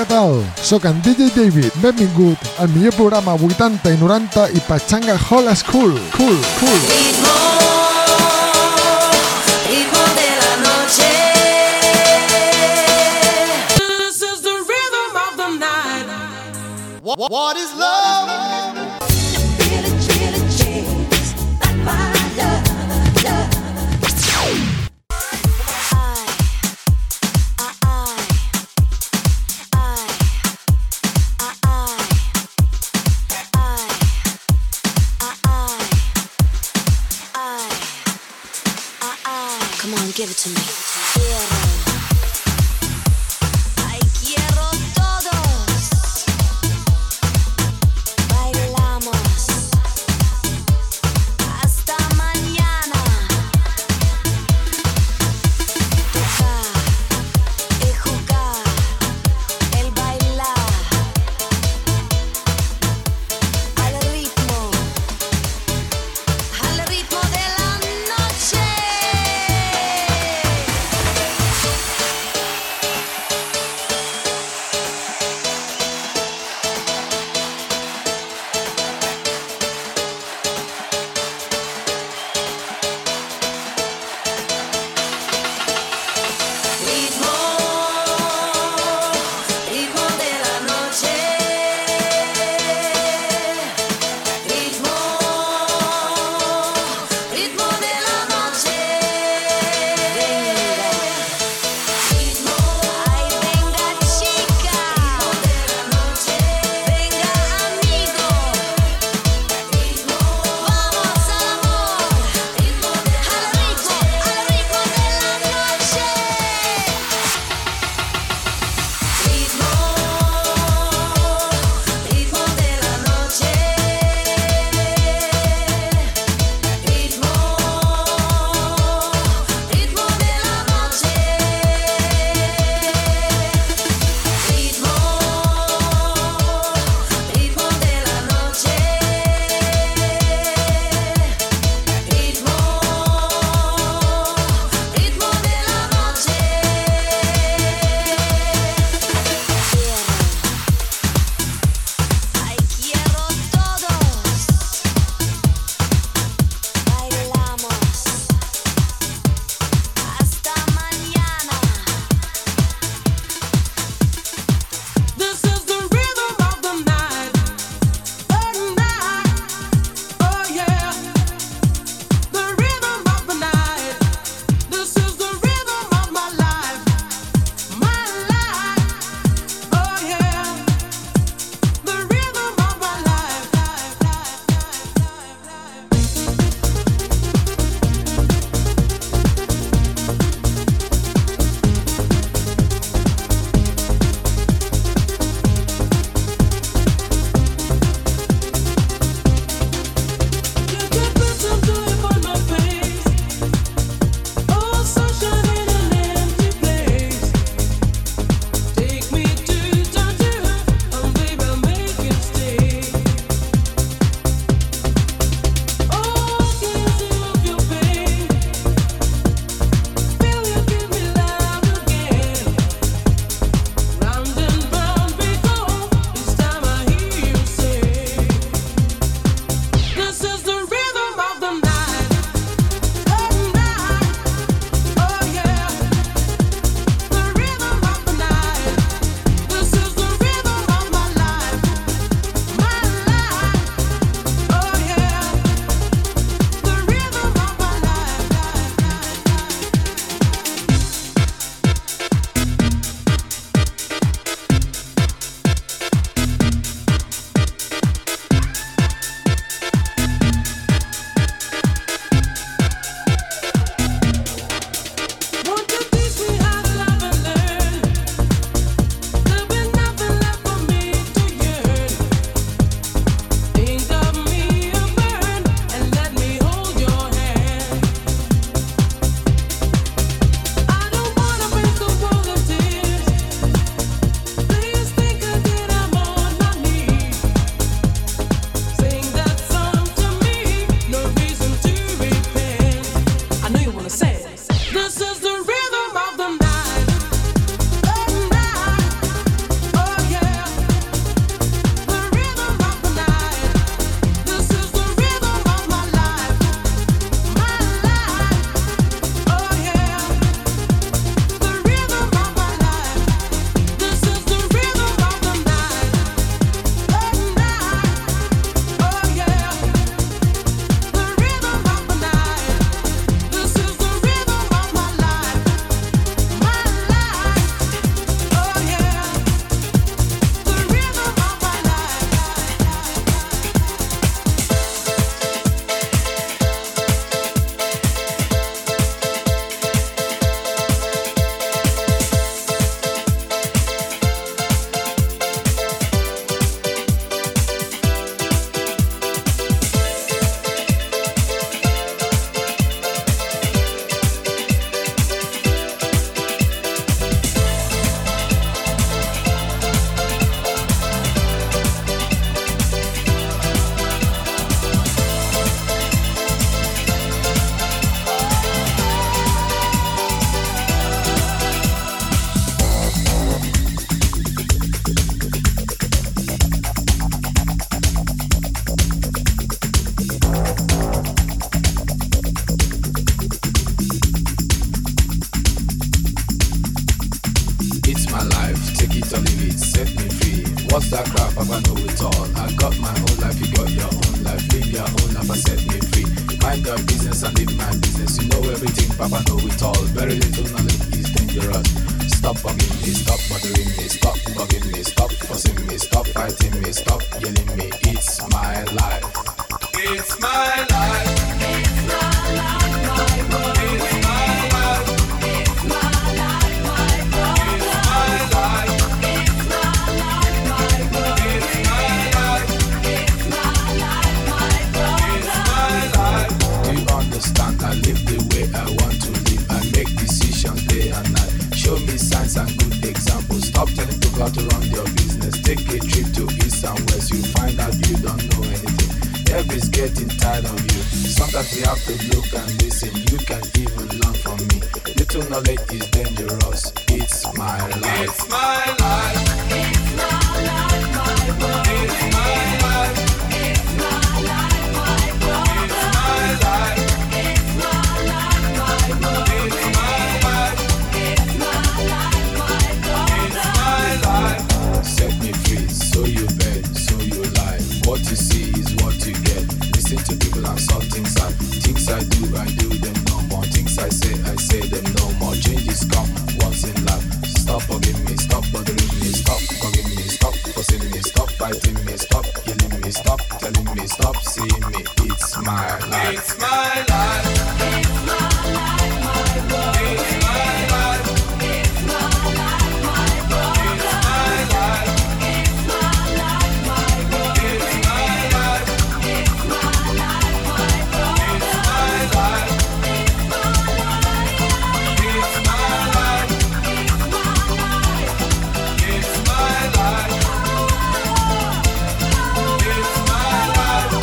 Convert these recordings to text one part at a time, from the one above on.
què tal? Soc en DJ David. Benvingut al millor programa 80 i 90 i Pachanga Hall School. Cool. Ritmo de la noche. This is the rhythm of the night. What is love? Come on, give it to me. set me free. What's that crap? I know it all. I got my own life, you got your own life. Live your own life, I set me free. Mind your business and live my business. You know everything, Papa know it all. Very little knowledge is dangerous. Stop bugging me, stop bothering me, stop bugging me, stop fussing me, stop fighting me, stop yelling me. It's my life. It's my life. It's my life, my brother. It's my life. It's my life, my brother. It's my life. It's my life, my brother. It's my life. It's my life, my brother. It's my life. Do you understand? I live the way I want to live. I make decisions day and night. Show me signs and good examples. Stop telling people how to run your business. Take a trip to east and west. You find out you don't know anything. Everybody's getting tired of you. Sometimes we have to look and listen. You can even learn from me. Little knowledge is dangerous. It's my life. It's my life. It's my life, my brother. It's my life. It's my life, my brother. It's my life. It's my life, my brother. It's my life. It's my life, my brother. It's my life. Set me free, so you beg, so you lie. What you see is what you get. Listen to people and saw things I do them no more. Things I say them no more. Changes come once in life. Stop bugging me, stop bothering me, stop bugging me, stop fussing me, stop fighting me, stop yelling me, stop telling me, stop seeing me. It's my life. It's my life. It's my life, my brother. It's my life. It's my life, my brother. It's my life. It's my life, my brother. It's my life. It's my life, my brother. It's my life. It's my life. It's my life. It's my life. It's my life.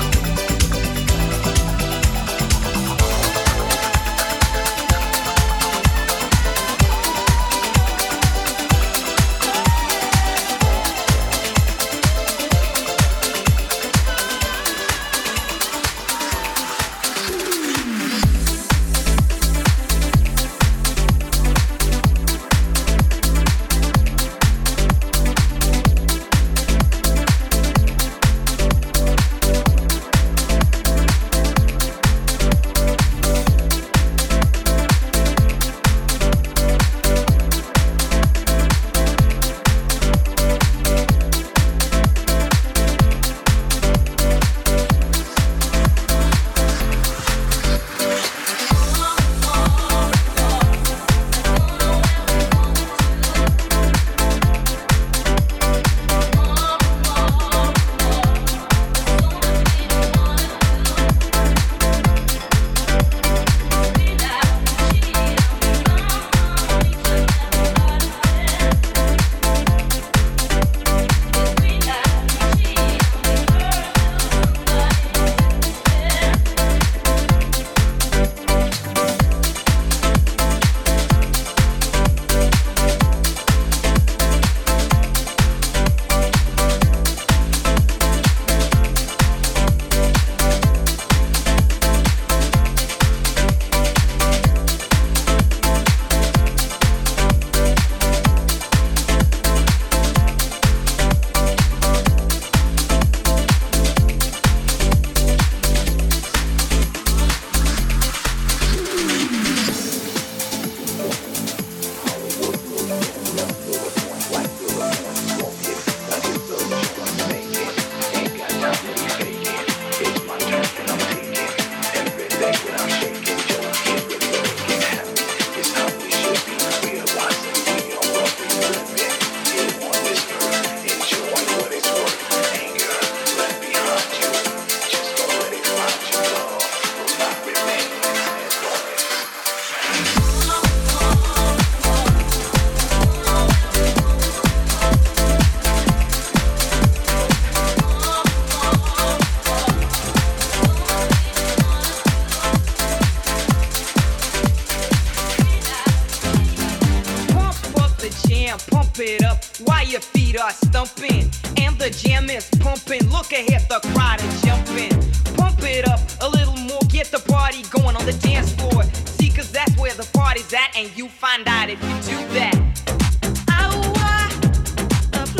Stumping and the jam is pumping. Look ahead, the crowd is jumping. Pump it up a little more, get the party going on the dance floor. See, cause that's where the party's at, and you find out if you do that.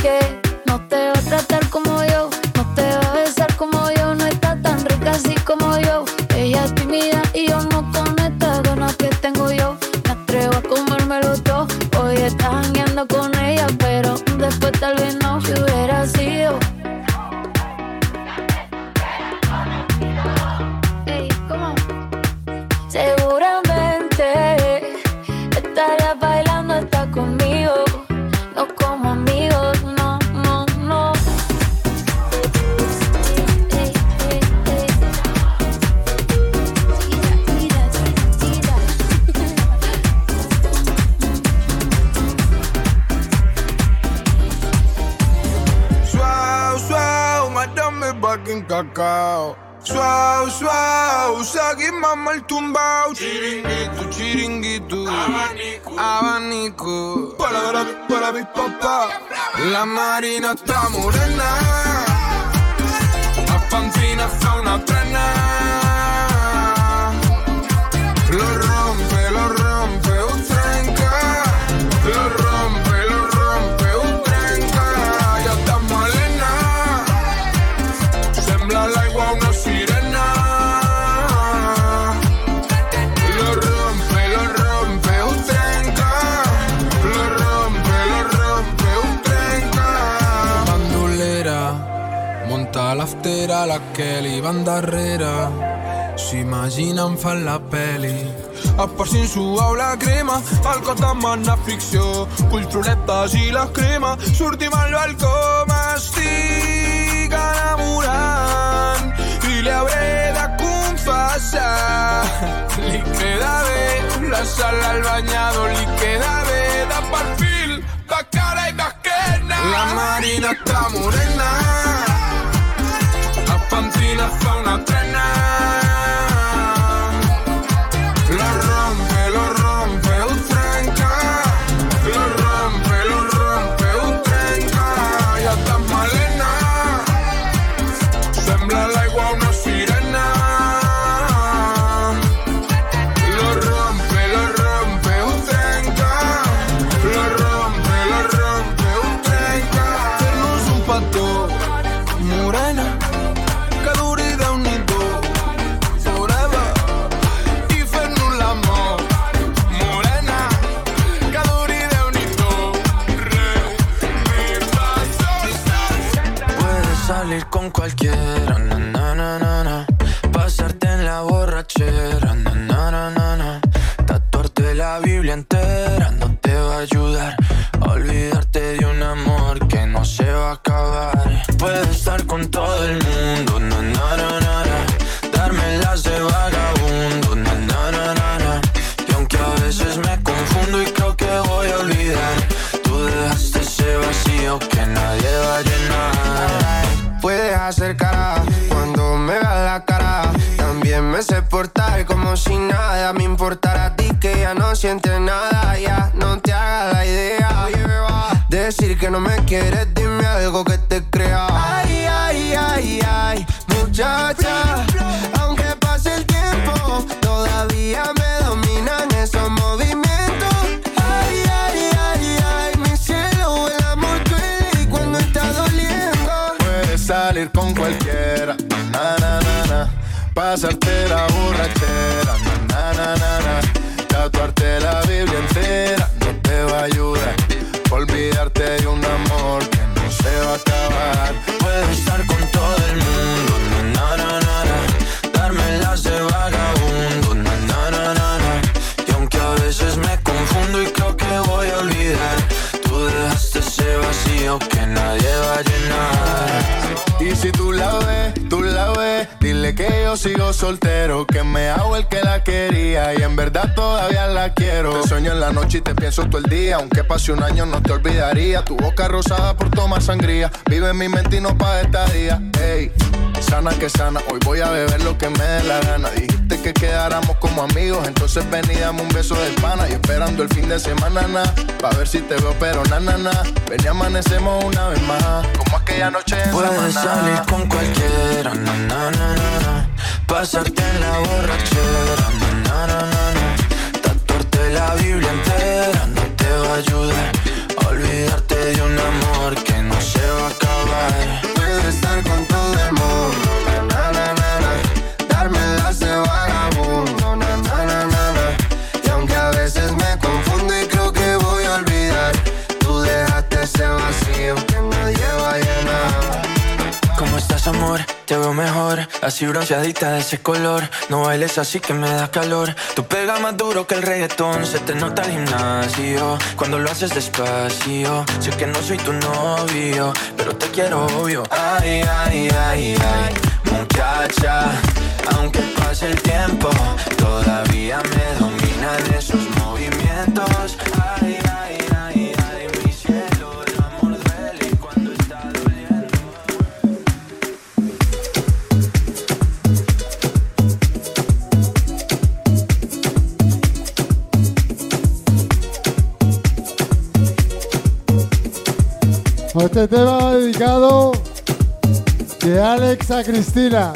que no te va a tratar como yo, no te va a besar como yo, no está tan rica así como yo. Ella es tímida y yo no con estas ganas que tengo yo. Me atrevo a comérmelo todo. Hoy estás jangueando con ella, pero después tal vez no. Si hubiera sido seguramente estarías bailando hasta conmigo, no como amigos, no, no, no. Ey, ey, ey. Tira, tira, tira. Suave, suave, madame baking cacao. Suave, suave, seguimos mal tumbao. Chiringuito, chiringuito, abanico, abanico. Para mi papá. La marina está morena, la pancina fa una trena. Lo rompe, un trenca. Lo rompe, un trenca. Ya está malena, sembla l'aigua una sirena. Lo rompe, un trenca. Lo rompe, un trenca. Bandolera, monta l'aftera, la Kelly, banda darrere. S'imaginen fan la peli. Apparsin suau la crema, al cos demana ficció. Culturetes i la crema, sortim al balcó, m'estic enamorant i li hauré de confessar. Li queda bé la sal al banyador, li queda bé de perfil, de cara i d'esquena. La marina està morena, la pantina fa una trena. Lo rompe, un trenca. Lo rompe, un trenca. Ja està malena, sembla l'aigua una sirena. Lo rompe, un trenca. Lo rompe, un trenca. Fer-nos un petó, morena, que duri Déu-n'hi-do. Salir con cualquiera, na, na, na, na, na. Pasarte en la borrachera, na, na, na, na, na. Tatuarte la Biblia entera no te va a ayudar a olvidarte de un amor que no se va a acabar. Puedes estar con todo el mundo, na, na, na, na, na. Darme las de vagabundo, na, na, na, na, na. Y aunque a veces me confundo y creo que voy a olvidar, tú dejaste ese vacío que nadie va a llenar. Puedes hacer cara cuando me veas la cara. También me sé portar como si nada me importara a ti, que ya no sientes nada. Ya no te hagas la idea de decir que no me quieres, dime algo que te crea. Ay, ay, ay, ay, muchacha, aunque pase el tiempo, todavía me dominan esos movimientos. Ay, ay, ay, ay, mi cielo, el amor duele y cuando está doliendo. Puedes salir con cualquiera, na, na, na, na. Pasarte la borrachera, na, na, na, na. Tatuarte la Biblia entera no te va a ayudar. Olvidarte de un amor que no se va a acabar. Puedo estar con todo el mundo, na, na, na, na. Darme las de vagabundo, na, na, na, na, na. Y aunque a veces me confundo y creo que voy a olvidar, tú dejaste ese vacío que nadie va a llenar. Y si tú la ves, dile que yo sigo soltero, que me hago el que la quería y en verdad todavía la quiero. Te sueño en la noche y te pienso todo el día, aunque pase un año no te olvidaría. Tu boca rosada por tomar sangría, vive en mi mente y no pa' esta día. Ey, sana que sana, hoy voy a beber lo que me dé la gana. Dijiste que quedáramos como amigos, entonces ven y dame un beso de pana. Y esperando el fin de semana, pa' ver si te veo, pero na, na, na. Ven y amanecemos una vez más, como aquella noche en Puedes Samaná. salir con cualquiera, na, na, na, na, na. Pasarte en la borrachera, na, na, na, na, na. Tatuarte la Biblia entera no te va a ayudar a olvidarte de un amor que no te veo mejor, así bronceadita de ese color. No bailes así que me da calor. Tú pegas más duro que el reggaetón, se te nota el gimnasio cuando lo haces despacio. Sé que no soy tu novio, pero te quiero obvio. Ay, ay, ay, ay, muchacha, aunque pase el tiempo, todavía me dominan esos movimientos. Ay, ay, ay, ay, mi cielo, el amor duele cuando está doliendo. Este tema va dedicado de Alex a Cristina.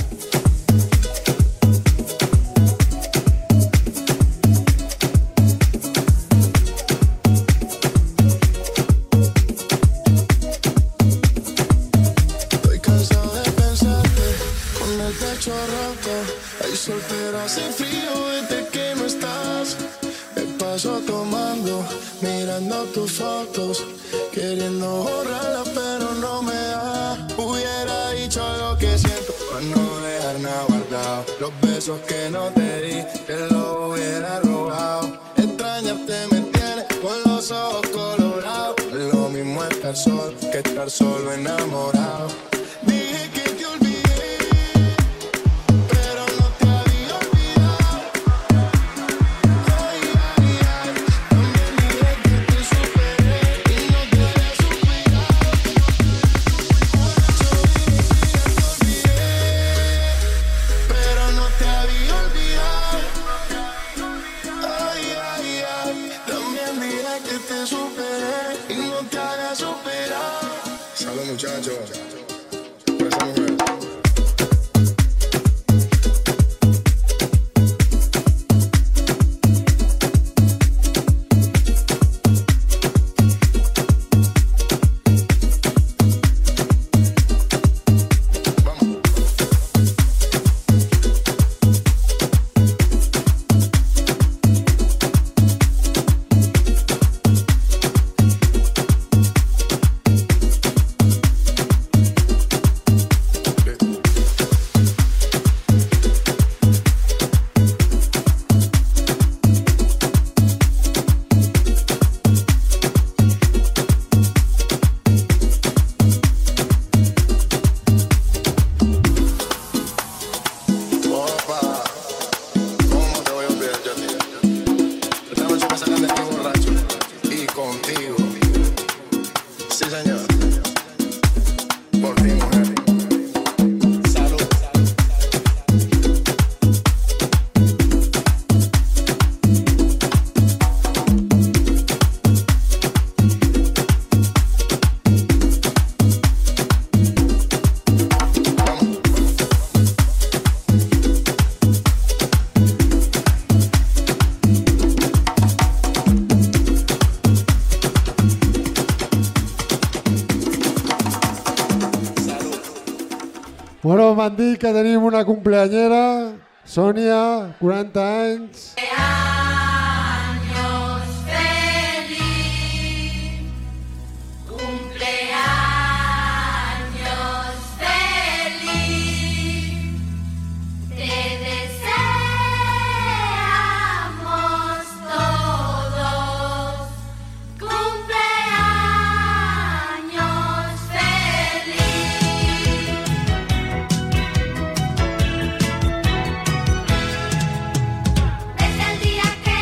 Estoy cansado de pensarte con el techo roto. Hay soltero, hace frío desde que no estás. Me paso tomando, mirando tus fotos, queriendo borrarlas pero no me da. Hubiera dicho lo que siento para no dejar nada guardado. Los besos que no te di, que lo hubiera robado. Extrañarte me tiene con los ojos colorados. Lo mismo estar solo que estar solo enamorado. Dije que te olvidé, pero no te había olvidado. Ay, ay, ay, también dije que te superé y no te había superado. Yo dije que te olvidé, pero no te había olvidado. Ay, ay, ay, también dije que te superé y no te había superado. Salud, muchachos. Por esa mujer. Bueno, m'han dit que tenim una cumpleañera, Sònia, 40 anys. Desde el día que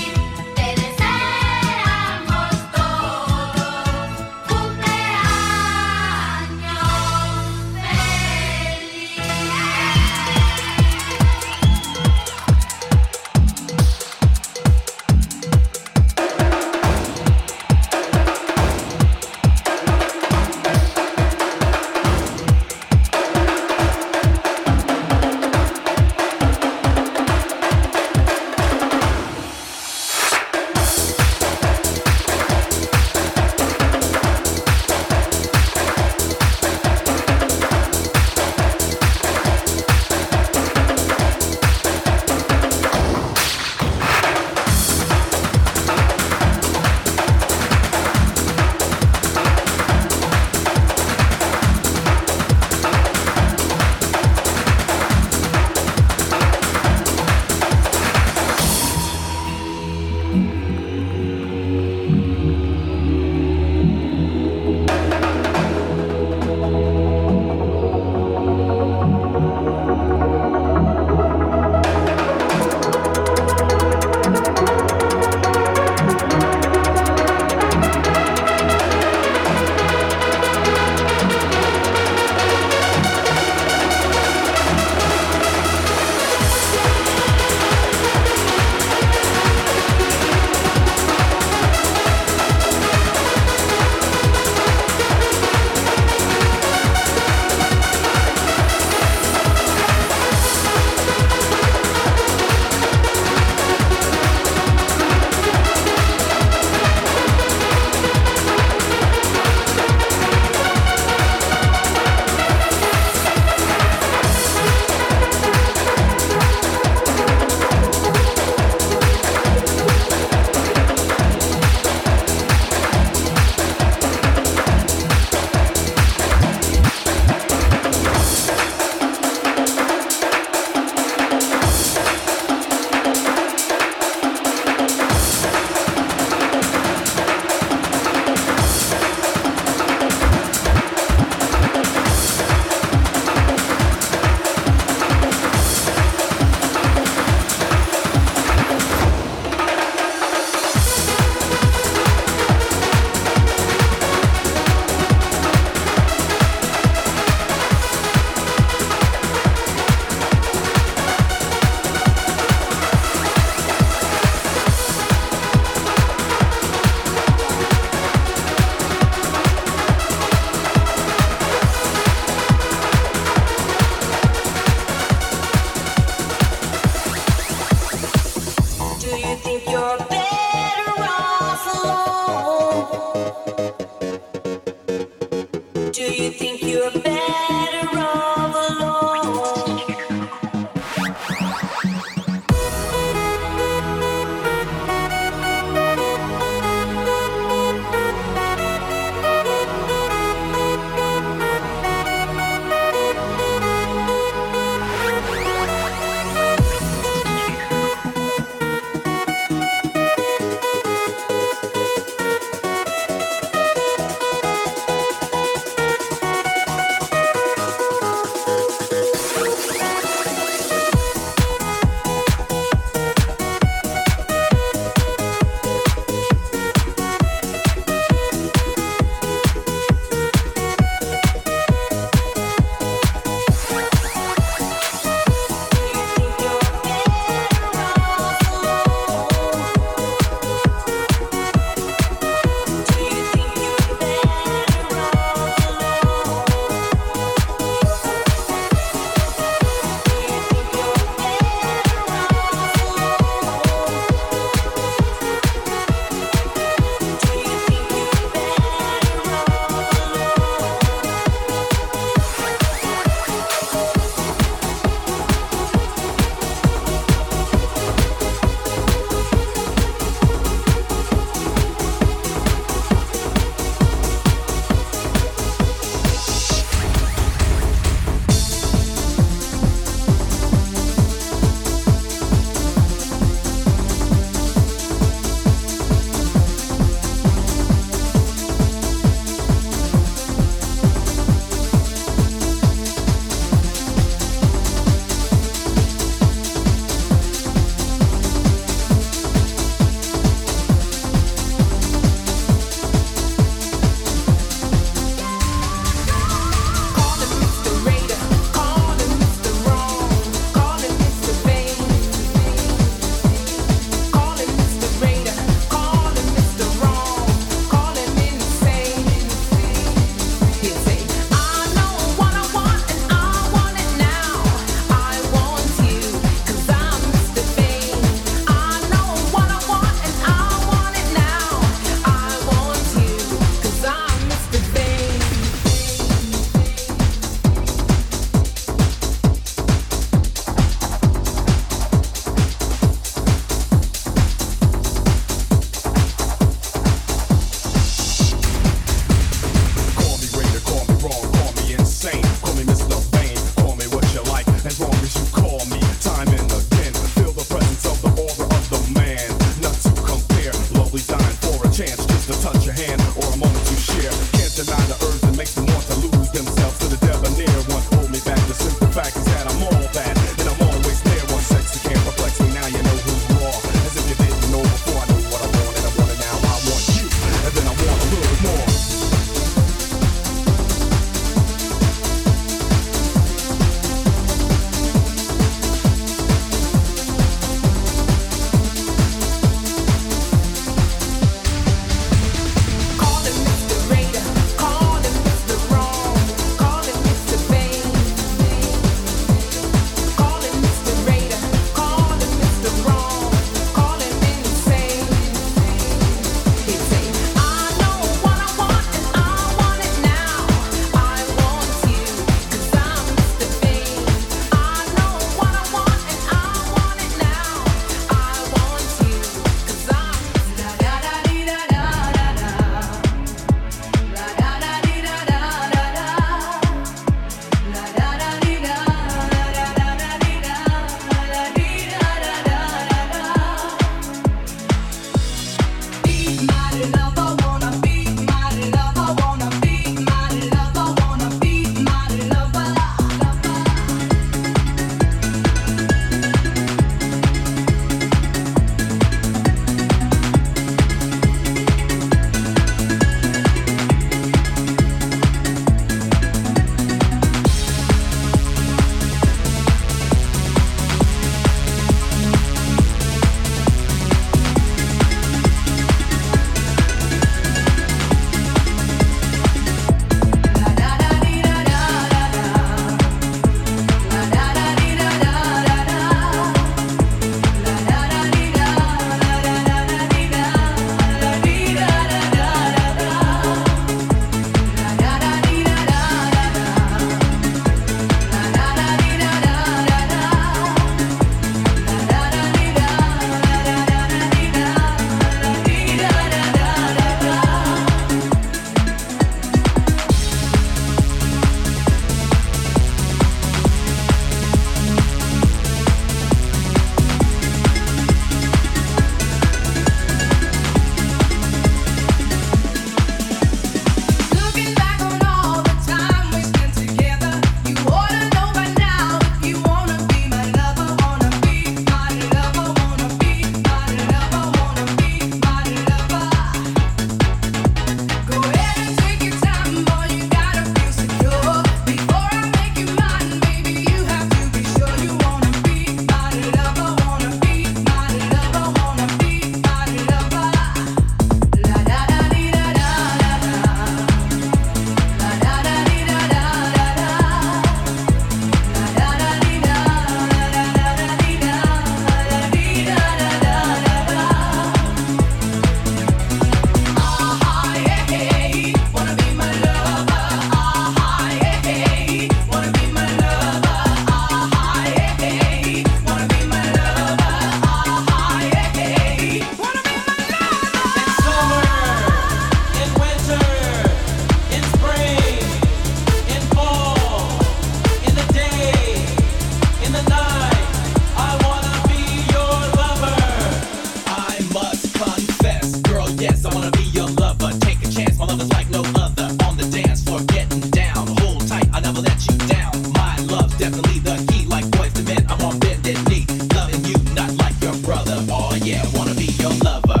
mother. Oh yeah, wanna be your lover.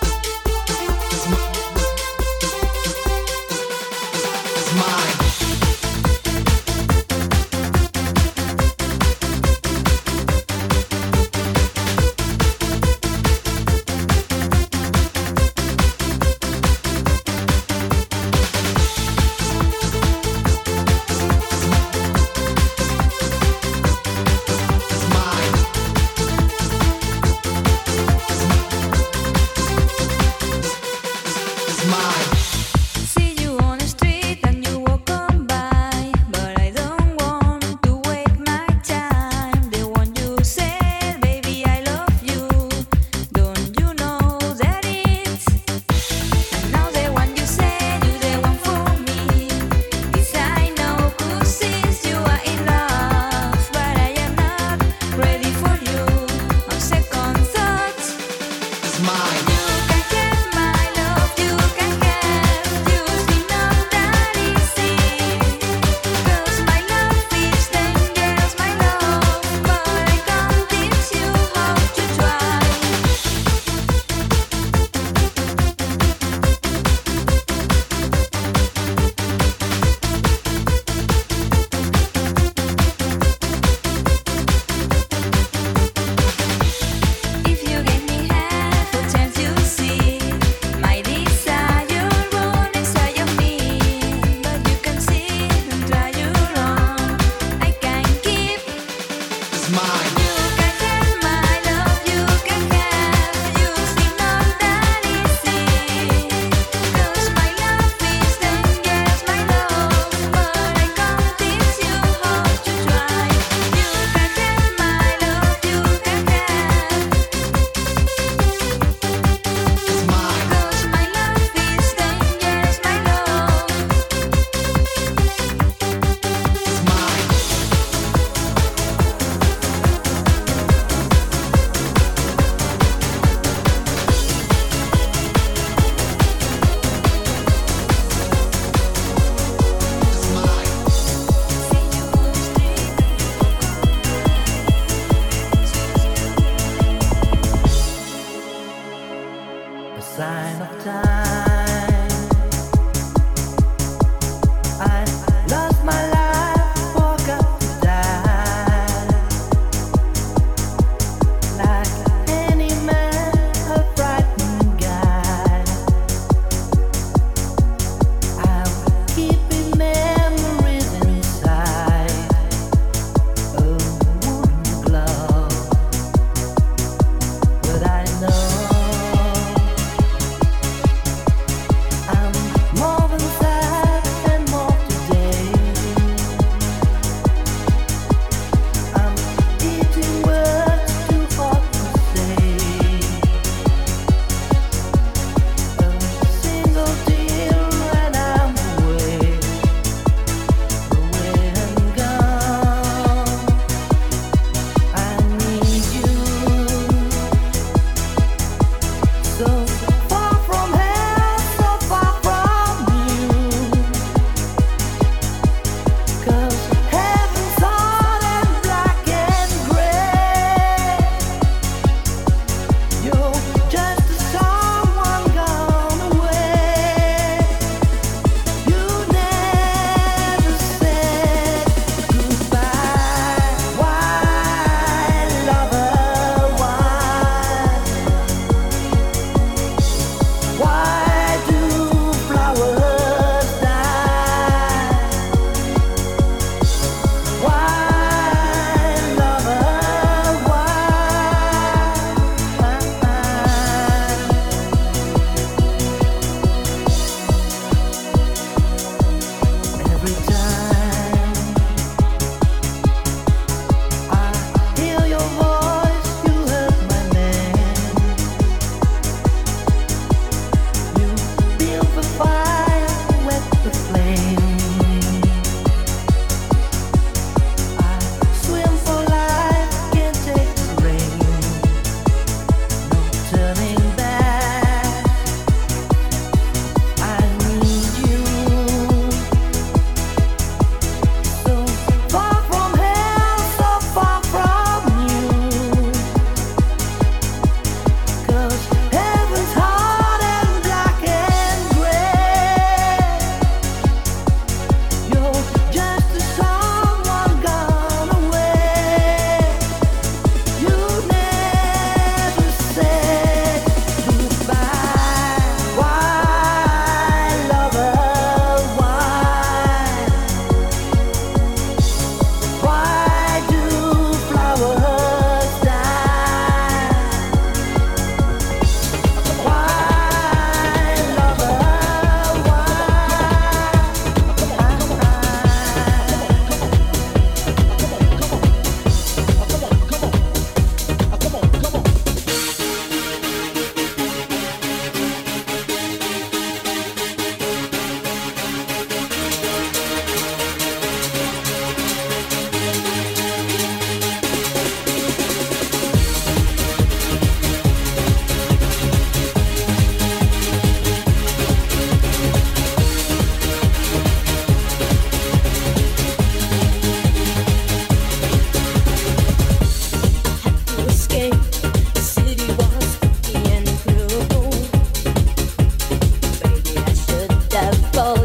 Mine.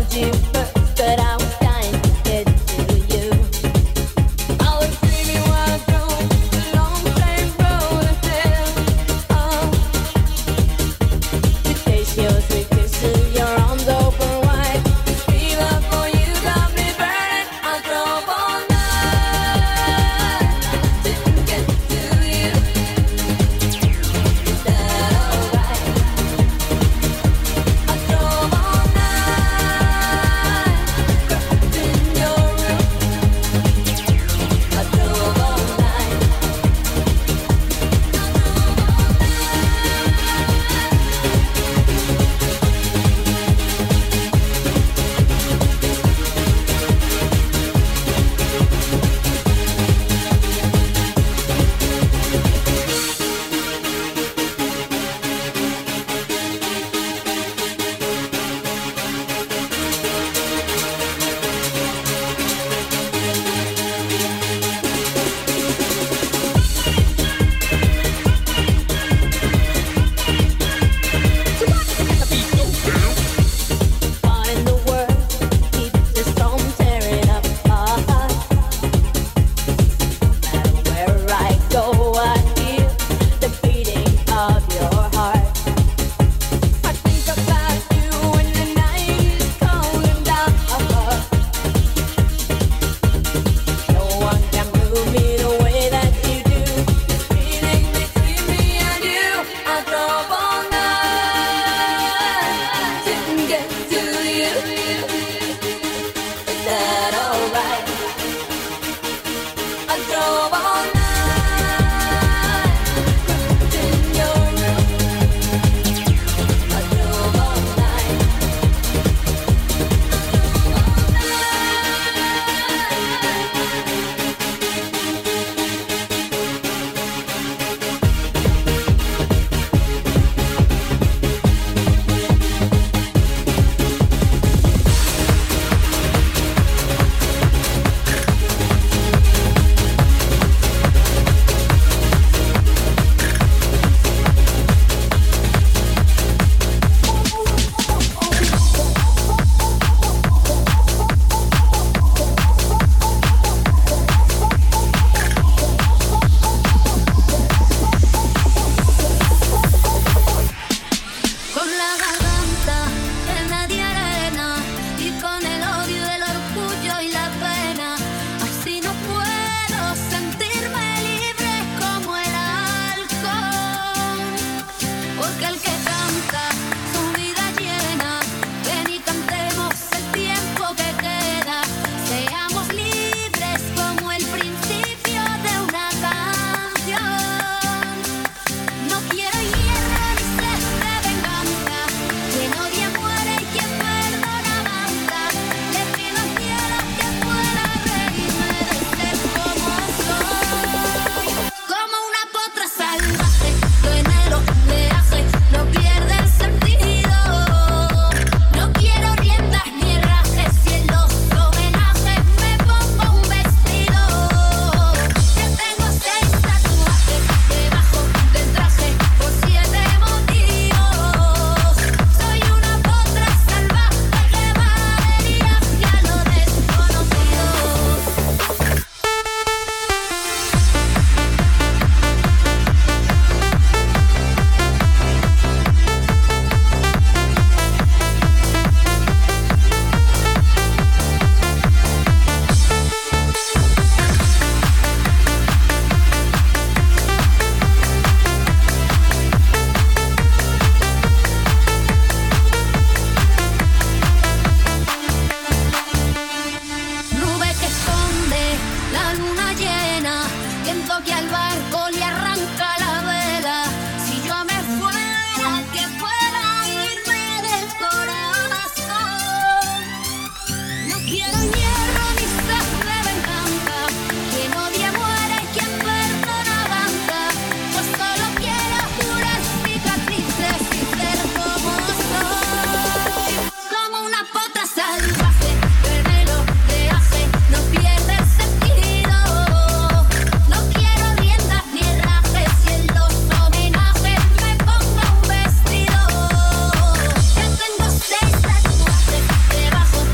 Debajo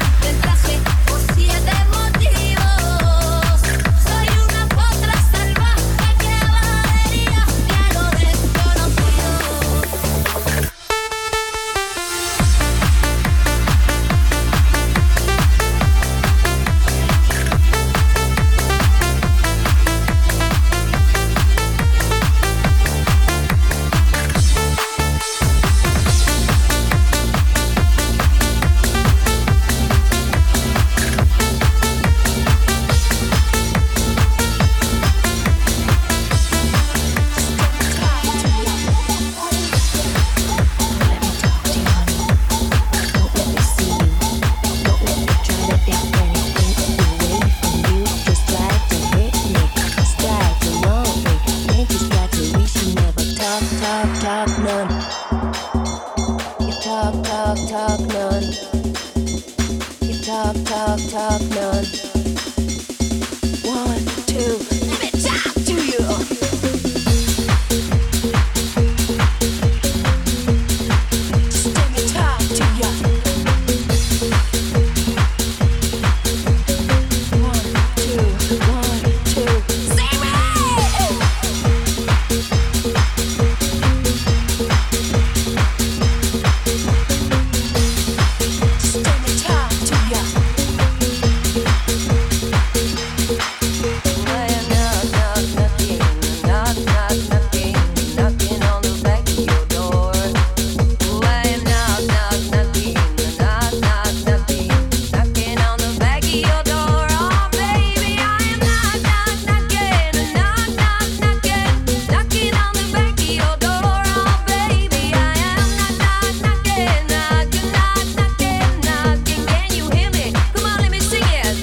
talk, talk, talk, none. 1, 2, let me talk to you. Just let me talk to you. 1, 2, sing me. Just let me talk to you. I am knocking, knocking on the back of your door. I am knocking, knocking on the back of your door. Oh baby, I am knocking on the back of your door. Oh baby, I am knocking. Can you hear me? Come on, let me sing it.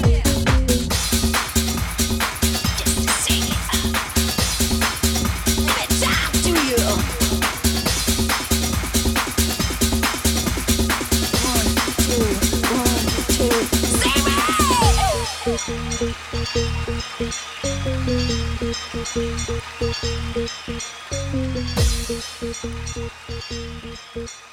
Just sing it. Let me talk to you. 1, 2, 1, 2, sing it.